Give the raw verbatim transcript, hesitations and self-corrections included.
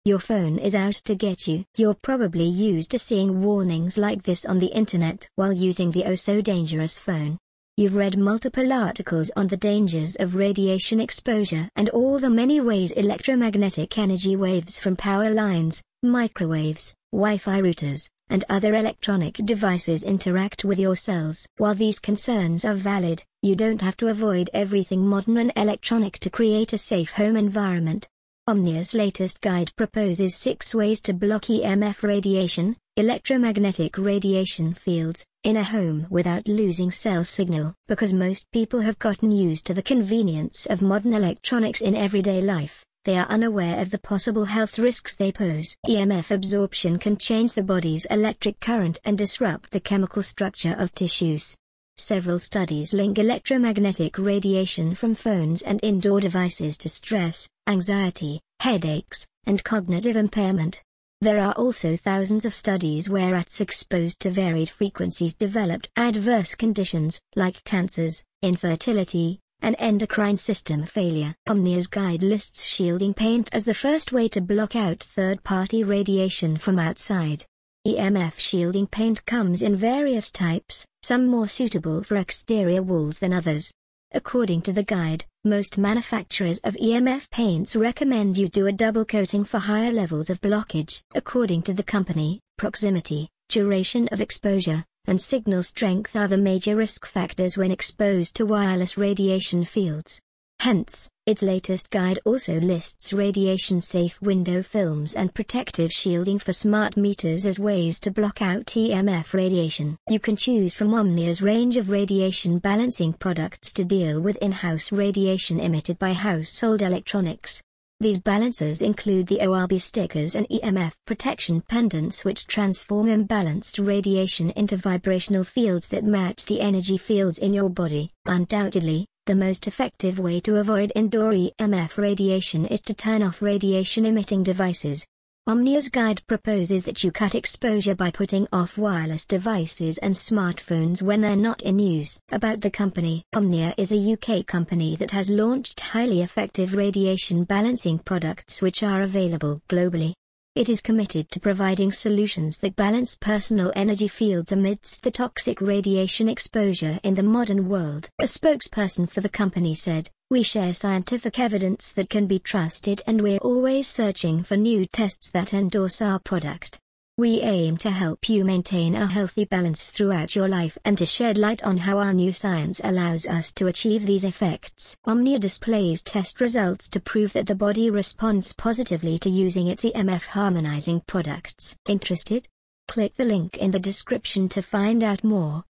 Your phone is out to get you. You're probably used to seeing warnings like this on the internet while using the oh-so-dangerous phone. You've read multiple articles on the dangers of radiation exposure and all the many ways electromagnetic energy waves from power lines, microwaves, Wi-Fi routers, and other electronic devices interact with your cells. While these concerns are valid, you don't have to avoid everything modern and electronic to create a safe home environment. Omnia's latest guide proposes six ways to block E M F radiation, electromagnetic radiation fields, in a home without losing cell signal. Because most people have gotten used to the convenience of modern electronics in everyday life, they are unaware of the possible health risks they pose. E M F absorption can change the body's electric current and disrupt the chemical structure of tissues. Several studies link electromagnetic radiation from phones and indoor devices to stress, anxiety, headaches, and cognitive impairment. There are also thousands of studies where rats exposed to varied frequencies developed adverse conditions, like cancers, infertility, and endocrine system failure. Omnia's guide lists shielding paint as the first way to block out third-party radiation from outside. E M F shielding paint comes in various types, some more suitable for exterior walls than others. According to the guide, most manufacturers of E M F paints recommend you do a double coating for higher levels of blockage. According to the company, proximity, duration of exposure, and signal strength are the major risk factors when exposed to wireless radiation fields. Hence, its latest guide also lists radiation-safe window films and protective shielding for smart meters as ways to block out E M F radiation. You can choose from Omnia's range of radiation balancing products to deal with in-house radiation emitted by household electronics. These balancers include the O R B stickers and E M F protection pendants, which transform imbalanced radiation into vibrational fields that match the energy fields in your body. Undoubtedly, the most effective way to avoid indoor E M F radiation is to turn off radiation-emitting devices. Omnia's guide proposes that you cut exposure by putting off wireless devices and smartphones when they're not in use. About the company: Omnia is a U K company that has launched highly effective radiation balancing products which are available globally. It is committed to providing solutions that balance personal energy fields amidst the toxic radiation exposure in the modern world. A spokesperson for the company said, "We share scientific evidence that can be trusted, and we're always searching for new tests that endorse our product. We aim to help you maintain a healthy balance throughout your life and to shed light on how our new science allows us to achieve these effects." Omnia displays test results to prove that the body responds positively to using its E M F harmonizing products. Interested? Click the link in the description to find out more.